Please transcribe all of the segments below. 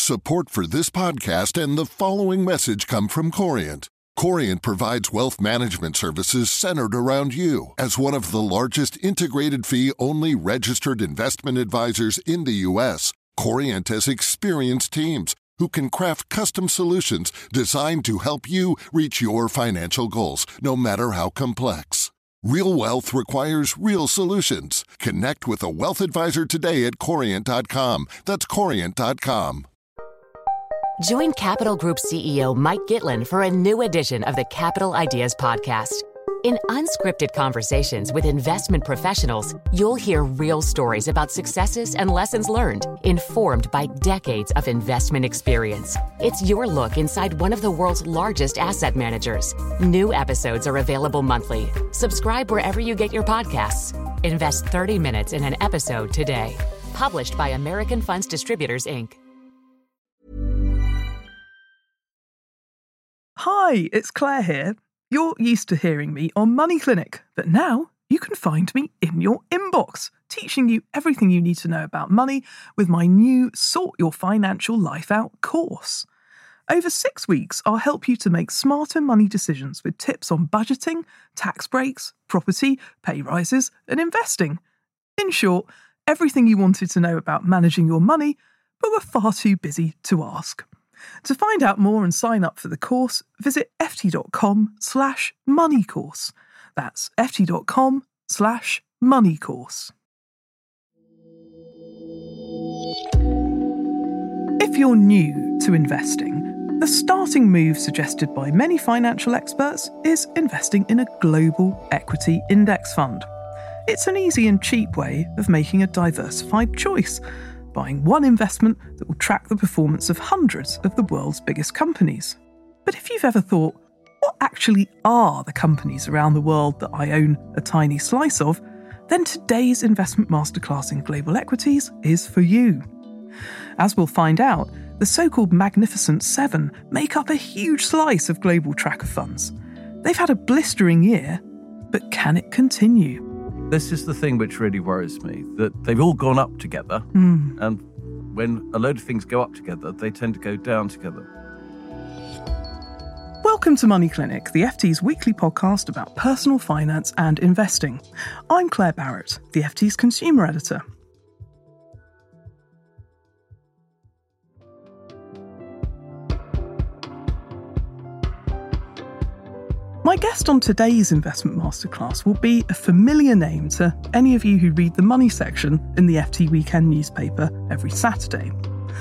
Support for this podcast and the following message come from Corient. Corient provides wealth management services centered around you. As one of the largest integrated fee-only registered investment advisors in the U.S., Corient has experienced teams who can craft custom solutions designed to help you reach your financial goals, no matter how complex. Real wealth requires real solutions. Connect with a wealth advisor today at Corient.com. That's Corient.com. Join Capital Group CEO Mike Gitlin for a new edition of the Capital Ideas Podcast. In unscripted conversations with investment professionals, you'll hear real stories about successes and lessons learned, informed by decades of investment experience. It's your look inside one of the world's largest asset managers. New episodes are available monthly. Subscribe wherever you get your podcasts. Invest 30 minutes in an episode today. Published by American Funds Distributors, Inc. Hi, it's Claire here. You're used to hearing me on Money Clinic, but now you can find me in your inbox, teaching you everything you need to know about money with my new Sort Your Financial Life Out course. Over 6 weeks, I'll help you to make smarter money decisions with tips on budgeting, tax breaks, property, pay rises, and investing. In short, everything you wanted to know about managing your money, but were far too busy to ask. To find out more and sign up for the course, visit ft.com/moneycourse. That's ft.com/moneycourse. If you're new to investing, the starting move suggested by many financial experts is investing in a global equity index fund. It's an easy and cheap way of making a diversified choice, buying one investment that will track the performance of hundreds of the world's biggest companies. But if you've ever thought, what actually are the companies around the world that I own a tiny slice of, then today's investment masterclass in global equities is for you. As we'll find out, the so-called Magnificent Seven make up a huge slice of global tracker funds. They've had a blistering year, but can it continue? This is the thing which really worries me, that they've all gone up together, and when a load of things go up together, they tend to go down together. Welcome to Money Clinic, the FT's weekly podcast about personal finance and investing. I'm Claire Barrett, the FT's consumer editor. My guest on today's Investment Masterclass will be a familiar name to any of you who read the money section in the FT Weekend newspaper every Saturday.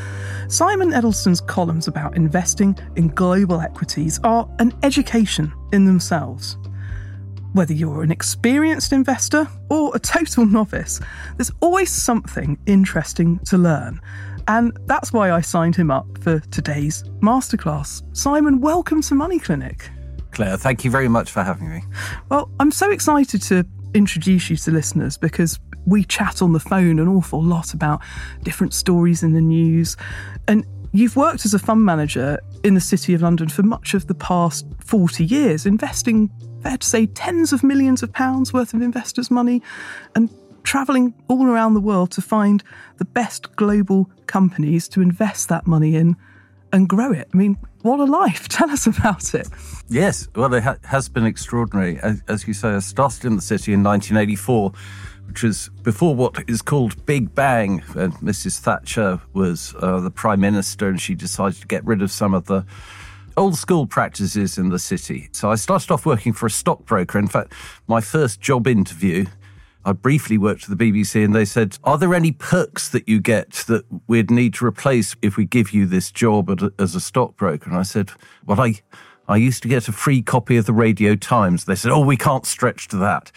Simon Edelsten's columns about investing in global equities are an education in themselves. Whether you're an experienced investor or a total novice, there's always something interesting to learn. And that's why I signed him up for today's Masterclass. Simon, welcome to Money Clinic. Claire, thank you very much for having me. Well, I'm so excited to introduce you to listeners because we chat on the phone an awful lot about different stories in the news. And you've worked as a fund manager in the City of London for much of the past 40 years, investing, fair to say, tens of millions of pounds worth of investors' money and travelling all around the world to find the best global companies to invest that money in and grow it. I mean, what a life. Tell us about it. Yes, well, it has been extraordinary. As you say, I started in the city in 1984, which was before what is called Big Bang. And Mrs. Thatcher was the Prime Minister, and she decided to get rid of some of the old school practices in the city. So I started off working for a stockbroker. In fact, my first job interview, I briefly worked for the BBC, and they said, are there any perks that you get that we'd need to replace if we give you this job as a stockbroker? And I said, well, I used to get a free copy of the Radio Times. They said, oh, we can't stretch to that.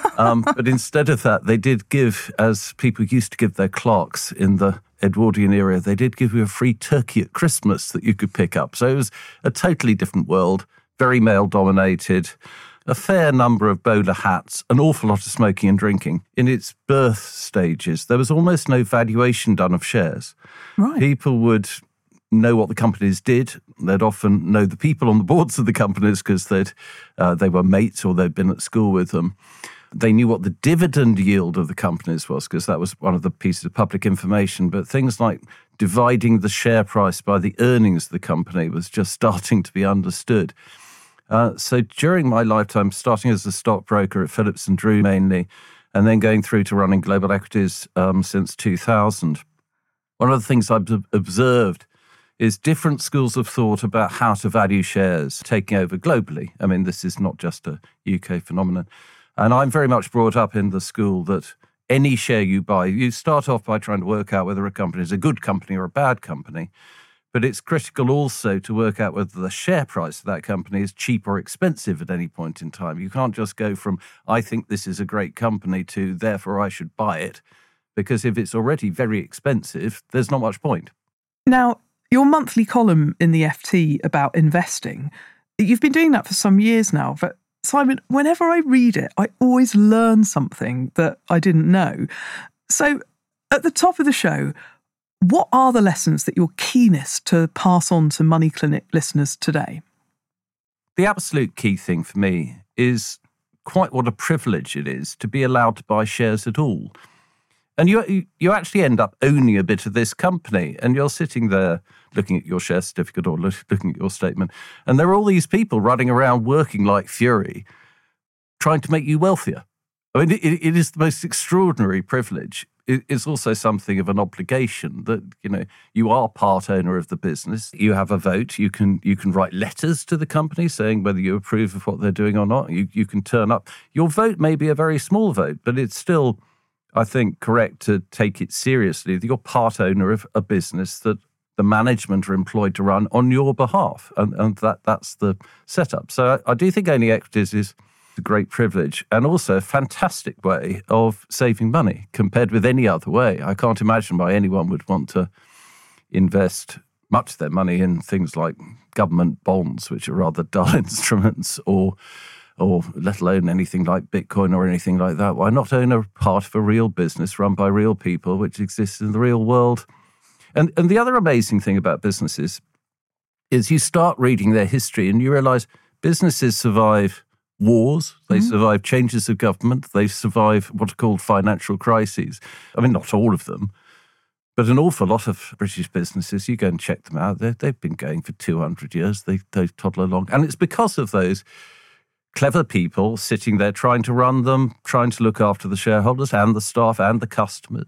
But instead of that, they did give, as people used to give their clerks in the Edwardian era, they did give you a free turkey at Christmas that you could pick up. So it was a totally different world, very male-dominated, a fair number of bowler hats, an awful lot of smoking and drinking. In its birth stages, there was almost no valuation done of shares. Right. People would know what the companies did. They'd often know the people on the boards of the companies because they were mates or they'd been at school with them. They knew what the dividend yield of the companies was, because that was one of the pieces of public information. But things like dividing the share price by the earnings of the company was just starting to be understood. So during my lifetime, starting as a stockbroker at Phillips & Drew mainly, and then going through to running global equities since 2000, one of the things I've observed is different schools of thought about how to value shares taking over globally. I mean, this is not just a UK phenomenon. And I'm very much brought up in the school that any share you buy, you start off by trying to work out whether a company is a good company or a bad company. But it's critical also to work out whether the share price of that company is cheap or expensive at any point in time. You can't just go from, I think this is a great company, to therefore I should buy it, because if it's already very expensive, there's not much point. Now, your monthly column in the FT about investing, you've been doing that for some years now, but Simon, whenever I read it, I always learn something that I didn't know. So at the top of the show, what are the lessons that you're keenest to pass on to Money Clinic listeners today? The absolute key thing for me is quite what a privilege it is to be allowed to buy shares at all. And you actually end up owning a bit of this company, and you're sitting there looking at your share certificate or looking at your statement, and there are all these people running around working like fury, trying to make you wealthier. I mean, it is the most extraordinary privilege. It's also something of an obligation that, you are part owner of the business. You have a vote. You can write letters to the company saying whether you approve of what they're doing or not. You can turn up. Your vote may be a very small vote, but it's still, I think, correct to take it seriously that you're part owner of a business that the management are employed to run on your behalf. And that's the setup. So I do think owning equities is a great privilege and also a fantastic way of saving money compared with any other way. I can't imagine why anyone would want to invest much of their money in things like government bonds, which are rather dull instruments, or let alone anything like Bitcoin or anything like that. Why not own a part of a real business run by real people, which exists in the real world? And the other amazing thing about businesses is you start reading their history and you realize businesses survive wars, they survive changes of government, they survive what are called financial crises. I mean, not all of them, but an awful lot of British businesses, you go and check them out, they've been going for 200 years, they toddle along. And it's because of those clever people sitting there trying to run them, trying to look after the shareholders and the staff and the customers,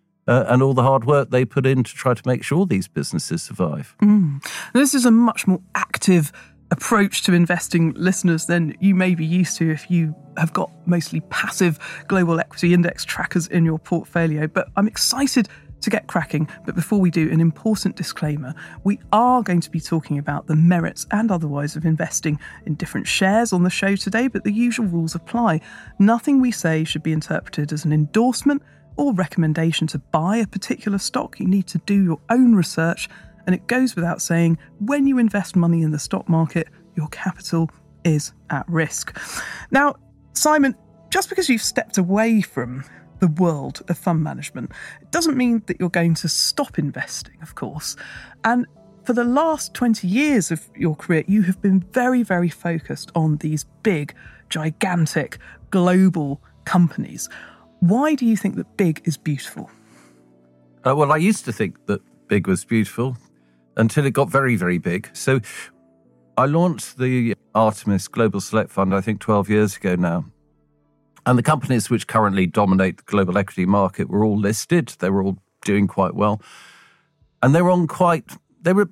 and all the hard work they put in to try to make sure these businesses survive. This is a much more active approach to investing, listeners, than you may be used to if you have got mostly passive global equity index trackers in your portfolio. But I'm excited to get cracking. But before we do, an important disclaimer. We are going to be talking about the merits and otherwise of investing in different shares on the show today, but the usual rules apply. Nothing we say should be interpreted as an endorsement or recommendation to buy a particular stock. You need to do your own research. And it goes without saying, when you invest money in the stock market, your capital is at risk. Now, Simon, just because you've stepped away from the world of fund management, it doesn't mean that you're going to stop investing, of course. And for the last 20 years of your career, you have been very, very focused on these big, gigantic, global companies. Why do you think that big is beautiful? Well, I used to think that big was beautiful until it got very, very big. So I launched the Artemis Global Select Fund, I think 12 years ago now. And the companies which currently dominate the global equity market were all listed. They were all doing quite well. And they were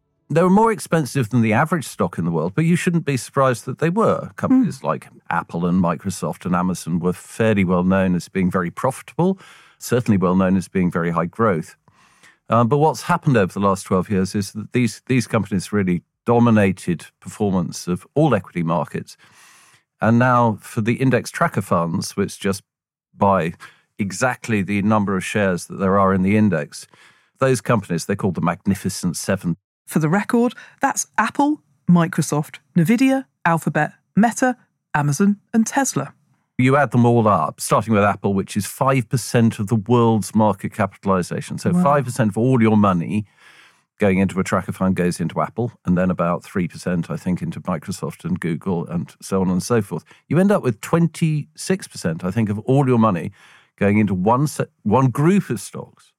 more expensive than the average stock in the world, but you shouldn't be surprised that they were. Companies like Apple and Microsoft and Amazon were fairly well known as being very profitable, certainly well known as being very high growth. But what's happened over the last 12 years is that these companies really dominated performance of all equity markets. And now for the index tracker funds, which just buy exactly the number of shares that there are in the index, those companies, they're called the Magnificent Seven. For the record, that's Apple, Microsoft, Nvidia, Alphabet, Meta, Amazon and Tesla. You add them all up, starting with Apple, which is 5% of the world's market capitalization. So wow. 5% of all your money going into a tracker fund goes into Apple, and then about 3%, I think, into Microsoft and Google and so on and so forth. You end up with 26%, I think, of all your money going into one group of stocks,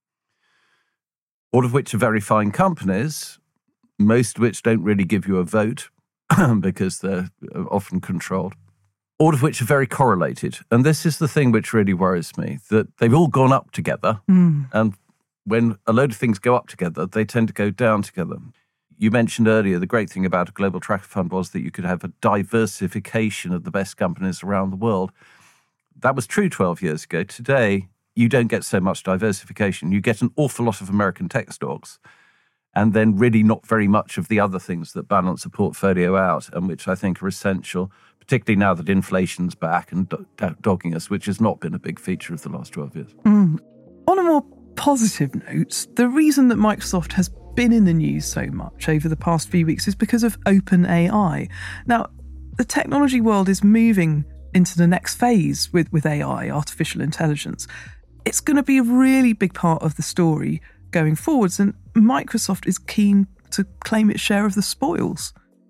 all of which are very fine companies, most of which don't really give you a vote because they're often controlled, all of which are very correlated. And this is the thing which really worries me, that they've all gone up together. And when a load of things go up together, they tend to go down together. You mentioned earlier the great thing about a global tracker fund was that you could have a diversification of the best companies around the world. That was true 12 years ago. Today, you don't get so much diversification. You get an awful lot of American tech stocks, and then really not very much of the other things that balance a portfolio out, and which I think are essential, particularly now that inflation's back and dogging us, which has not been a big feature of the last 12 years. On a more positive note, the reason that Microsoft has been in the news so much over the past few weeks is because of OpenAI. Now, the technology world is moving into the next phase with AI, artificial intelligence. It's going to be a really big part of the story going forwards, and Microsoft is keen to claim its share of the spoils.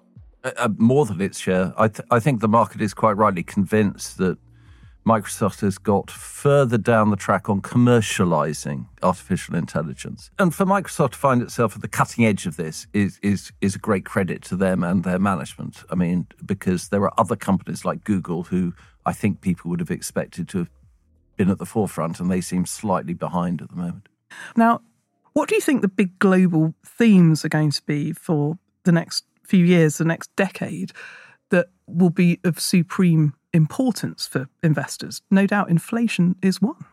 More than its share. I think the market is quite rightly convinced that Microsoft has got further down the track on commercializing artificial intelligence. And for Microsoft to find itself at the cutting edge of this is a great credit to them and their management. I mean, because there are other companies like Google who I think people would have expected to have been at the forefront, and they seem slightly behind at the moment. Now, what do you think the big global themes are going to be for the next few years, the next decade, that will be of supreme importance for investors? No doubt inflation is one.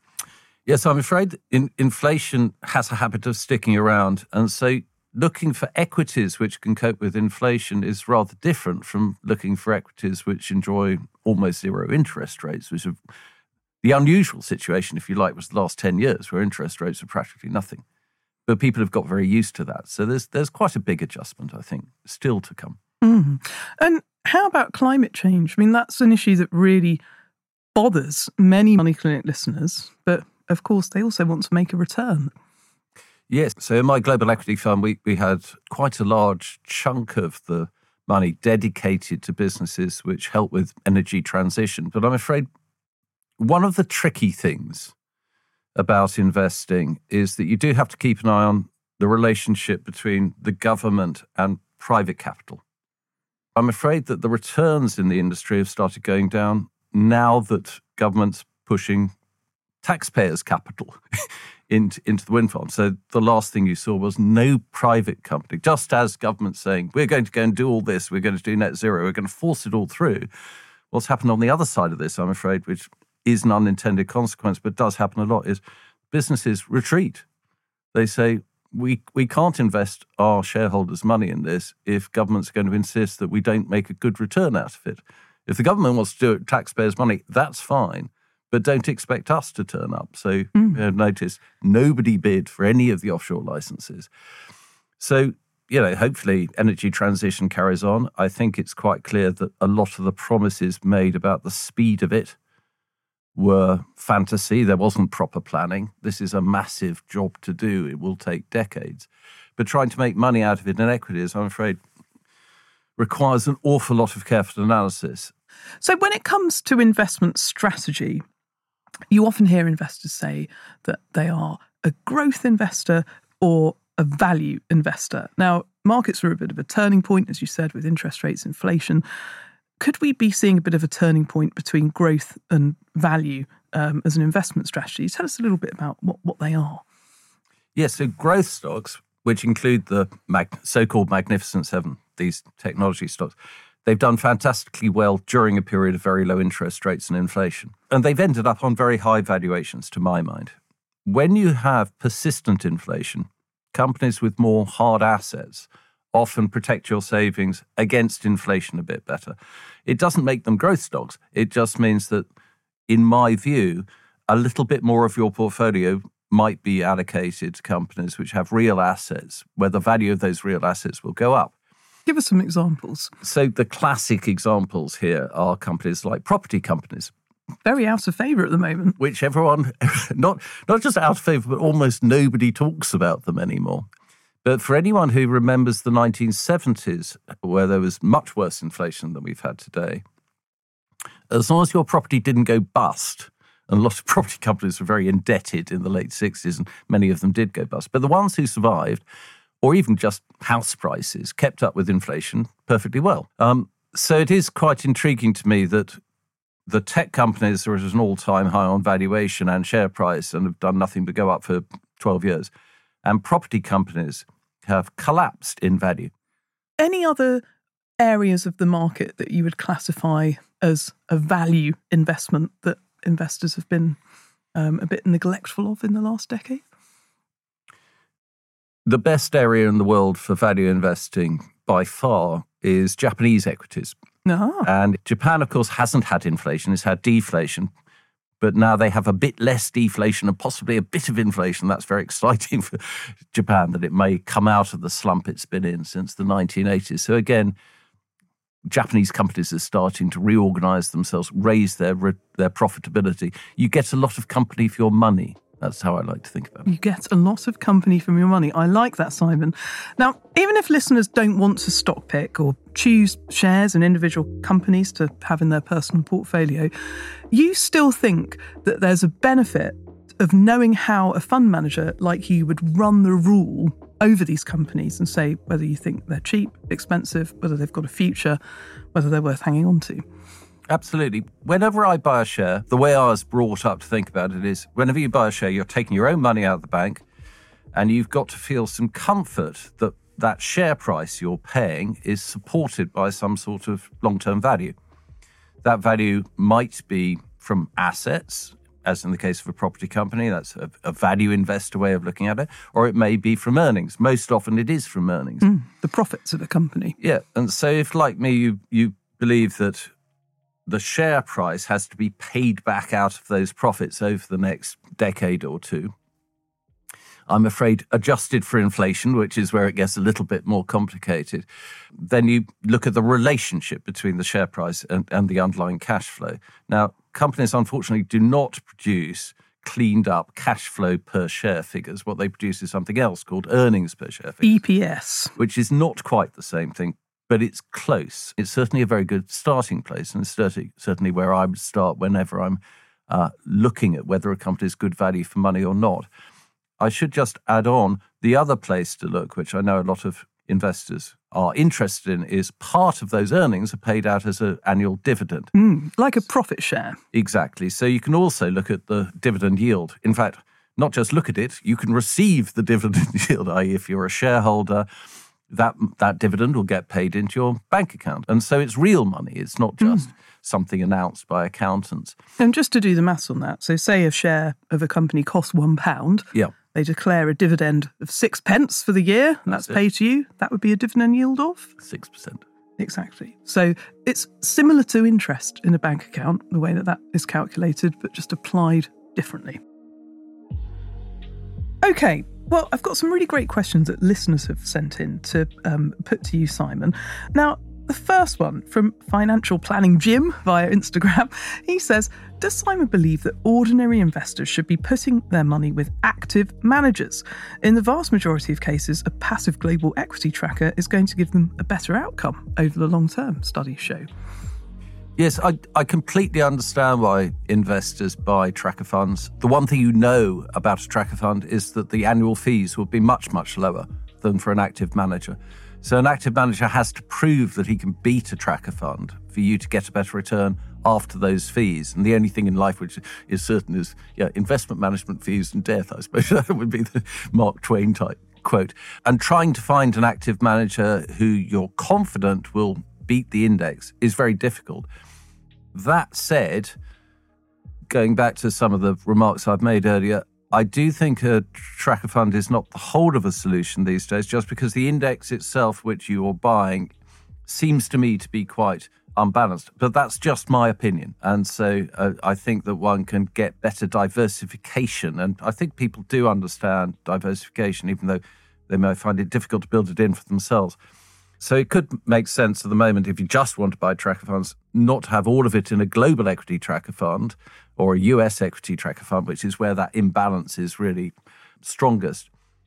Yes, I'm afraid inflation has a habit of sticking around. And so looking for equities which can cope with inflation is rather different from looking for equities which enjoy almost zero interest rates, which are the unusual situation, if you like, was the last 10 years where interest rates are practically nothing. But people have got very used to that. So there's quite a big adjustment, I think, still to come. And how about climate change? I mean, that's an issue that really bothers many Money Clinic listeners, but of course they also want to make a return. Yes. So in my global equity fund, we had quite a large chunk of the money dedicated to businesses which help with energy transition. But I'm afraid one of the tricky things about investing is that you do have to keep an eye on the relationship between the government and private capital. I'm afraid that the returns in the industry have started going down now that government's pushing taxpayers' capital into the wind farm. So the last thing you saw was no private company, just as government saying, we're going to go and do all this, we're going to do net zero, we're going to force it all through. What's happened on the other side of this, I'm afraid, which is an unintended consequence, but does happen a lot, is businesses retreat. They say, we can't invest our shareholders' money in this if government's going to insist that we don't make a good return out of it. If the government wants to do it with taxpayers' money, that's fine, but don't expect us to turn up. So notice nobody bid for any of the offshore licenses. So, hopefully energy transition carries on. I think it's quite clear that a lot of the promises made about the speed of it were fantasy. There wasn't proper planning. This is a massive job to do. It will take decades. But trying to make money out of it in equities, I'm afraid, requires an awful lot of careful analysis. So when it comes to investment strategy, you often hear investors say that they are a growth investor or a value investor. Now, markets are a bit of a turning point, as you said, with interest rates, inflation. Could we be seeing a bit of a turning point between growth and value as an investment strategy? Tell us a little bit about what they are. Yes, so growth stocks, which include the so-called Magnificent Seven, these technology stocks, they've done fantastically well during a period of very low interest rates and inflation. And they've ended up on very high valuations, to my mind. When you have persistent inflation, companies with more hard assets often protect your savings against inflation a bit better. It doesn't make them growth stocks. It just means that, in my view, a little bit more of your portfolio might be allocated to companies which have real assets, where the value of those real assets will go up. Give us some examples. So the classic examples here are companies like property companies. Very out of favour at the moment. Which everyone, not just out of favour, but almost nobody talks about them anymore. But for anyone who remembers the 1970s, where there was much worse inflation than we've had today, as long as your property didn't go bust, and a lot of property companies were very indebted in the late 60s, and many of them did go bust, but the ones who survived, or even just house prices, kept up with inflation perfectly well. So it is quite intriguing to me that the tech companies are at an all-time high on valuation and share price and have done nothing but go up for 12 years. And property companies have collapsed in value. Any other areas of the market that you would classify as a value investment that investors have been a bit neglectful of in the last decade? The best area in the world for value investing by far is Japanese equities. Ah. And Japan, of course, hasn't had inflation. It's had deflation. But now they have a bit less deflation and possibly a bit of inflation. That's very exciting for Japan, that it may come out of the slump it's been in since the 1980s. So again, Japanese companies are starting to reorganize themselves, raise their profitability. You get a lot of company for your money. That's how I like to think about it. You get a lot of company from your money. I like that, Simon. Now, even if listeners don't want to stock pick or choose shares in individual companies to have in their personal portfolio, you still think that there's a benefit of knowing how a fund manager like you would run the rule over these companies and say whether you think they're cheap, expensive, whether they've got a future, whether they're worth hanging on to. Absolutely. Whenever I buy a share, the way I was brought up to think about it is whenever you buy a share, you're taking your own money out of the bank and you've got to feel some comfort that that share price you're paying is supported by some sort of long-term value. That value might be from assets, as in the case of a property company. That's a value investor way of looking at it. Or it may be from earnings. Most often it is from earnings. The profits of a company. Yeah. And so if, like me, you believe that the share price has to be paid back out of those profits over the next decade or two, I'm afraid adjusted for inflation, which is where it gets a little bit more complicated, then you look at the relationship between the share price and the underlying cash flow. Now, companies unfortunately do not produce cleaned up cash flow per share figures. What they produce is something else called earnings per share figures. EPS. Which is not quite the same thing. But it's close. It's certainly a very good starting place, and it's certainly where I would start whenever I'm looking at whether a company is good value for money or not. I should just add on the other place to look, which I know a lot of investors are interested in, is part of those earnings are paid out as an annual dividend. Like a profit share. Exactly. So you can also look at the dividend yield. In fact, not just look at it, you can receive the dividend yield, i.e. if you're a shareholder, that dividend will get paid into your bank account. And so it's real money. It's not just something announced by accountants. And just to do the maths on that, so say a share of a company costs £1. Yeah. They declare a dividend of 6p for the year, and that's paid to you. That would be a dividend yield of? 6%. Exactly. So it's similar to interest in a bank account, the way that is calculated, but just applied differently. Okay. Well, I've got some really great questions that listeners have sent in to put to you, Simon. Now, the first one from Financial Planning Jim via Instagram, he says, does Simon believe that ordinary investors should be putting their money with active managers? In the vast majority of cases, a passive global equity tracker is going to give them a better outcome over the long term, studies show. Yes, I completely understand why investors buy tracker funds. The one thing you know about a tracker fund is that the annual fees will be much, much lower than for an active manager. So an active manager has to prove that he can beat a tracker fund for you to get a better return after those fees. And the only thing in life which is certain is investment management fees and death, I suppose. That would be the Mark Twain type quote. And trying to find an active manager who you're confident will beat the index is very difficult. That said, going back to some of the remarks I've made earlier, I do think a tracker fund is not the whole of a solution these days, just because the index itself, which you're buying, seems to me to be quite unbalanced. But that's just my opinion. And so I think that one can get better diversification. And I think people do understand diversification, even though they may find it difficult to build it in for themselves. So it could make sense at the moment, if you just want to buy tracker funds, not to have all of it in a global equity tracker fund or a US equity tracker fund, which is where that imbalance is really strongest.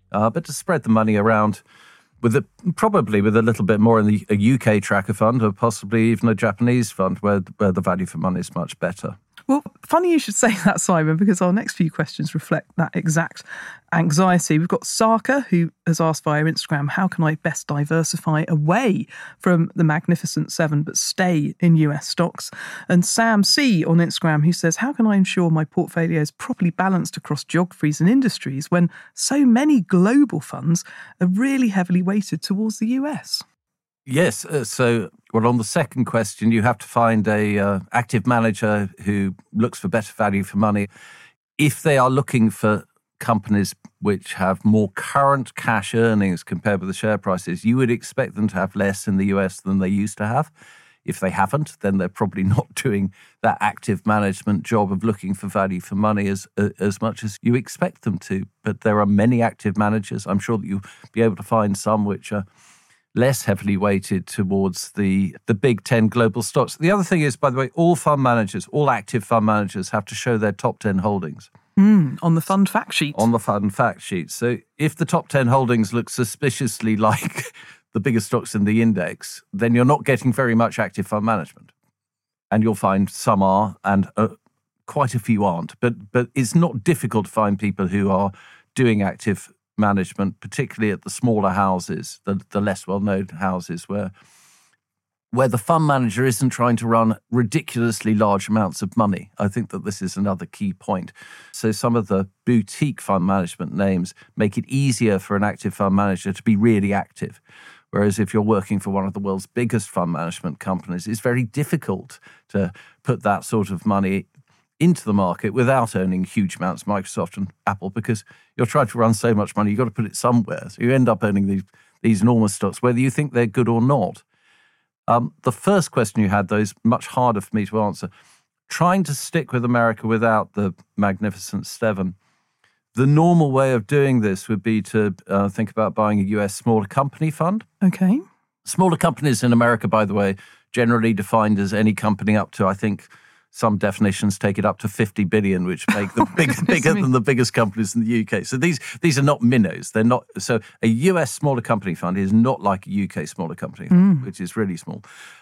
but to spread the money around probably with a little bit more in a UK tracker fund or possibly even a Japanese fund where the value for money is much better. Well, funny you should say that, Simon, because our next few questions reflect that exact anxiety. We've got Saka, who has asked via Instagram, how can I best diversify away from the Magnificent Seven but stay in US stocks? And Sam C on Instagram, who says, how can I ensure my portfolio is properly balanced across geographies and industries when so many global funds are really heavily weighted towards the US? Yes. On the second question, you have to find a active manager who looks for better value for money. If they are looking for companies which have more current cash earnings compared with the share prices, you would expect them to have less in the US than they used to have. If they haven't, then they're probably not doing that active management job of looking for value for money as much as you expect them to. But there are many active managers. I'm sure that you'll be able to find some which are less heavily weighted towards the big 10 global stocks. The other thing is, by the way, all active fund managers have to show their top 10 holdings. On the fund fact sheet. On the fund fact sheet. So if the top 10 holdings look suspiciously like the biggest stocks in the index, then you're not getting very much active fund management. And you'll find some are and quite a few aren't. But it's not difficult to find people who are doing active management, particularly at the smaller houses, the less well-known houses where the fund manager isn't trying to run ridiculously large amounts of money. I think that this is another key point. So some of the boutique fund management names make it easier for an active fund manager to be really active. Whereas if you're working for one of the world's biggest fund management companies, it's very difficult to put that sort of money into the market without owning huge amounts of Microsoft and Apple, because you're trying to run so much money, you've got to put it somewhere. So you end up owning these enormous stocks, whether you think they're good or not. The first question you had, though, is much harder for me to answer. Trying to stick with America without the Magnificent Seven, the normal way of doing this would be to think about buying a US smaller company fund. Okay. Smaller companies in America, by the way, generally defined as any company up to, I think, some definitions take it up to 50 billion, which make them bigger than the biggest companies in the UK. So these are not minnows. They're not. So a US smaller company fund is not like a UK smaller company fund, which is really small.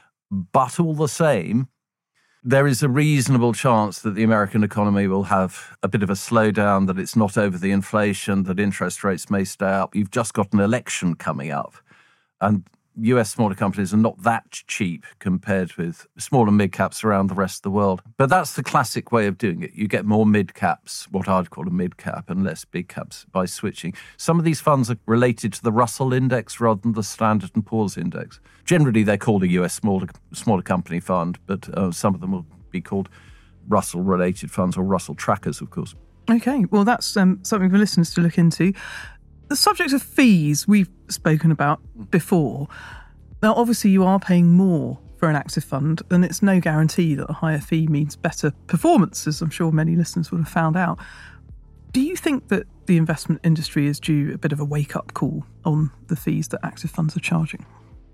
But all the same, there is a reasonable chance that the American economy will have a bit of a slowdown, that it's not over the inflation, that interest rates may stay up. You've just got an election coming up. And US smaller companies are not that cheap compared with small and mid caps around the rest of the world. But that's the classic way of doing it. You get more mid caps, what I'd call a mid cap, and less big caps by switching. Some of these funds are related to the Russell index rather than the Standard & Poor's index. Generally, they're called a US smaller company fund, but some of them will be called Russell-related funds or Russell trackers, of course. Okay, well, that's something for listeners to look into. The subject of fees we've spoken about before. Now, obviously, you are paying more for an active fund, and it's no guarantee that a higher fee means better performance, as I'm sure many listeners would have found out. Do you think that the investment industry is due a bit of a wake-up call on the fees that active funds are charging?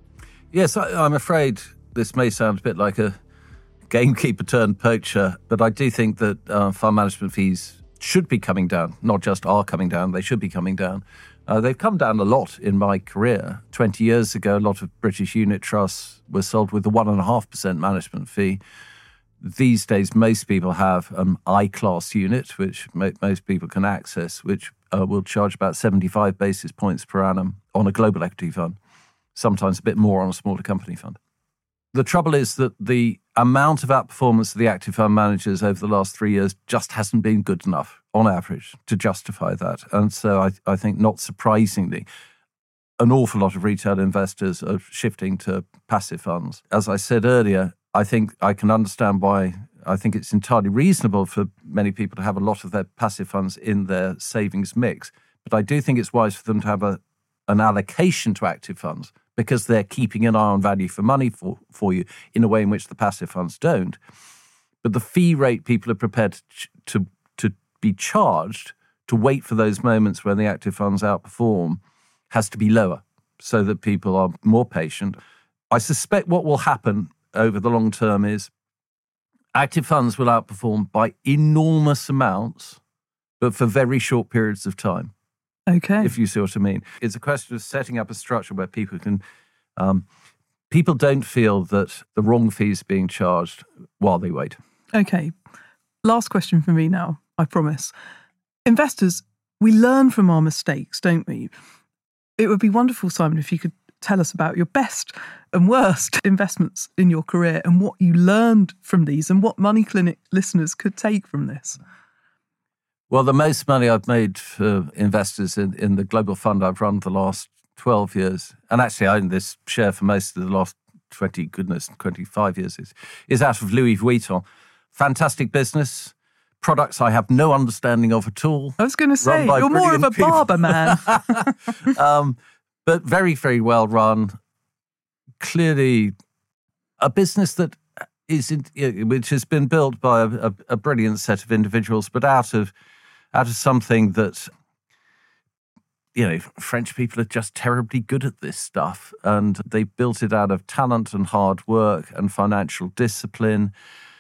Yes, I'm afraid this may sound a bit like a gamekeeper turned poacher, but I do think that fund management fees should be coming down, not just are coming down, they should be coming down. They've come down a lot in my career. 20 years ago, a lot of British unit trusts were sold with a 1.5% management fee. These days, most people have an I-class unit, which most people can access, which will charge about 75 basis points per annum on a global equity fund, sometimes a bit more on a smaller company fund. The trouble is that the amount of outperformance of the active fund managers over the last 3 years just hasn't been good enough, on average, to justify that. And so I think, not surprisingly, an awful lot of retail investors are shifting to passive funds. As I said earlier, I think I can understand why. I think it's entirely reasonable for many people to have a lot of their passive funds in their savings mix. But I do think it's wise for them to have an allocation to active funds, because they're keeping an eye on value for money for you in a way in which the passive funds don't. But the fee rate people are prepared to be charged to wait for those moments when the active funds outperform has to be lower, so that people are more patient. I suspect what will happen over the long term is active funds will outperform by enormous amounts, but for very short periods of time. Okay. If you see what I mean. It's a question of setting up a structure where people can, people don't feel that the wrong fees are being charged while they wait. Okay. Last question for me now, I promise. Investors, we learn from our mistakes, don't we? It would be wonderful, Simon, if you could tell us about your best and worst investments in your career and what you learned from these and what Money Clinic listeners could take from this. Well, the most money I've made for investors in the global fund I've run the last 12 years, and actually I own this share for most of the last 25 years, is out of Louis Vuitton. Fantastic business. Products I have no understanding of at all. I was going to say, you're more of a barber man. But very, very well run. Clearly a business that which has been built by a brilliant set of individuals, but out of something that, French people are just terribly good at this stuff. And they built it out of talent and hard work and financial discipline.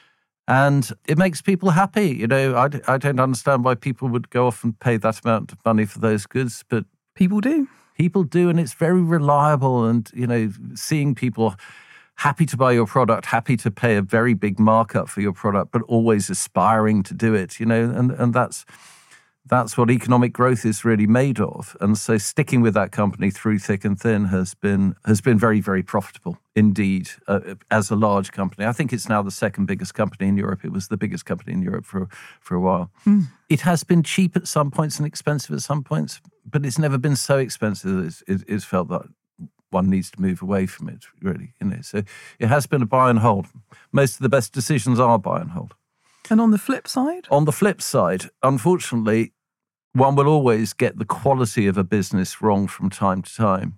And it makes people happy. I don't understand why people would go off and pay that amount of money for those goods, but people do. People do, and it's very reliable. And, seeing people happy to buy your product, happy to pay a very big markup for your product, but always aspiring to do it, and that's what economic growth is really made of. And so sticking with that company through thick and thin has been very, very profitable indeed as a large company. I think it's now the second biggest company in Europe. It was the biggest company in Europe for a while. Mm. It has been cheap at some points and expensive at some points, but it's never been so expensive that it's felt that one needs to move away from it, really. So it has been a buy and hold. Most of the best decisions are buy and hold. And on the flip side? On the flip side, unfortunately, one will always get the quality of a business wrong from time to time.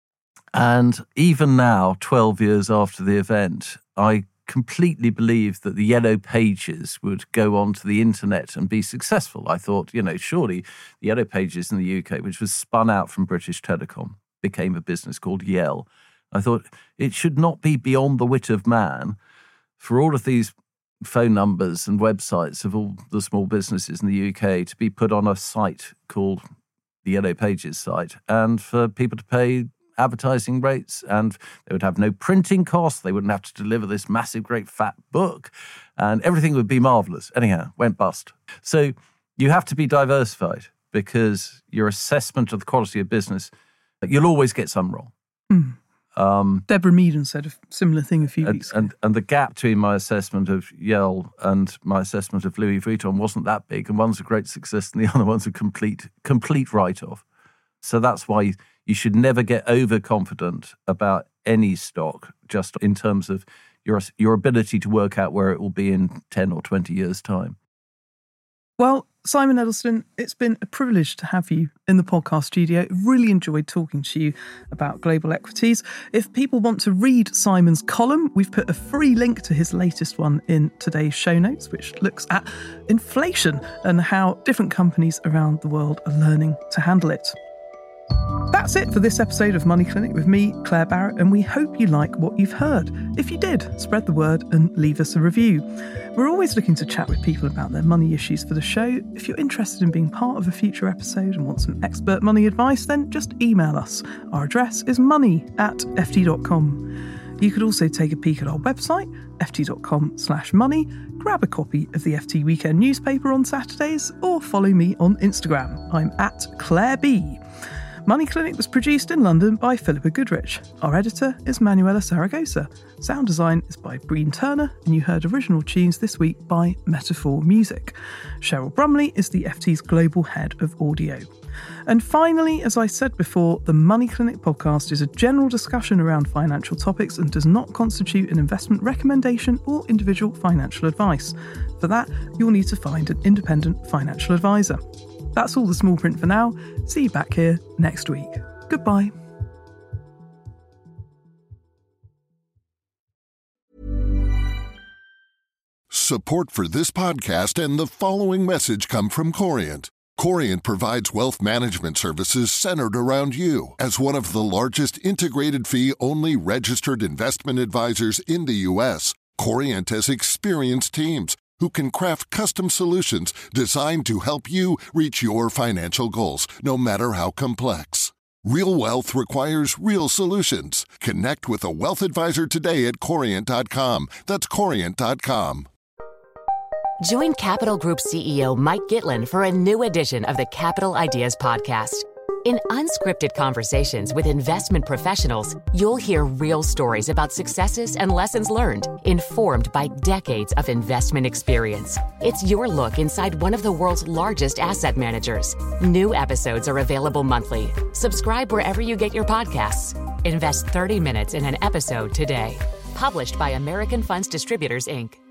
And even now, 12 years after the event, I completely believed that the Yellow Pages would go onto the internet and be successful. I thought, surely the Yellow Pages in the UK, which was spun out from British Telecom, became a business called Yell. I thought it should not be beyond the wit of man for all of these phone numbers and websites of all the small businesses in the UK to be put on a site called the Yellow Pages site, and for people to pay advertising rates, and they would have no printing costs. They wouldn't have to deliver this massive, great fat book, and everything would be marvellous. Anyhow, went bust. So you have to be diversified, because your assessment of the quality of business, you'll always get some wrong. Mm. Deborah Meaden said a similar thing a few weeks ago. And the gap between my assessment of Yell and my assessment of Louis Vuitton wasn't that big, and one's a great success and the other one's a complete write-off. So that's why you should never get overconfident about any stock, just in terms of your ability to work out where it will be in 10 or 20 years' time. Well, Simon Edelsten, it's been a privilege to have you in the podcast studio. Really enjoyed talking to you about global equities. If people want to read Simon's column, we've put a free link to his latest one in today's show notes, which looks at inflation and how different companies around the world are learning to handle it. That's it for this episode of Money Clinic with me, Claire Barrett, and we hope you like what you've heard. If you did, spread the word and leave us a review. We're always looking to chat with people about their money issues for the show. If you're interested in being part of a future episode and want some expert money advice, then just email us. Our address is money@ft.com. You could also take a peek at our website, ft.com/money, grab a copy of the FT Weekend newspaper on Saturdays, or follow me on Instagram. I'm @ClaireB. Money Clinic was produced in London by Philippa Goodrich. Our editor is Manuela Saragosa. Sound design is by Breen Turner, and you heard original tunes this week by Metaphor Music. Cheryl Brumley is the FT's Global Head of Audio. And finally, as I said before, the Money Clinic podcast is a general discussion around financial topics and does not constitute an investment recommendation or individual financial advice. For that, you'll need to find an independent financial advisor. That's all the small print for now. See you back here next week. Goodbye. Support for this podcast and the following message come from Corient. Corient provides wealth management services centered around you. As one of the largest integrated fee-only registered investment advisors in the U.S., Corient has experienced teams who can craft custom solutions designed to help you reach your financial goals, no matter how complex. Real wealth requires real solutions. Connect with a wealth advisor today at Corient.com. That's Corient.com. Join Capital Group CEO Mike Gitlin for a new edition of the Capital Ideas Podcast. In unscripted conversations with investment professionals, you'll hear real stories about successes and lessons learned, informed by decades of investment experience. It's your look inside one of the world's largest asset managers. New episodes are available monthly. Subscribe wherever you get your podcasts. Invest 30 minutes in an episode today. Published by American Funds Distributors, Inc.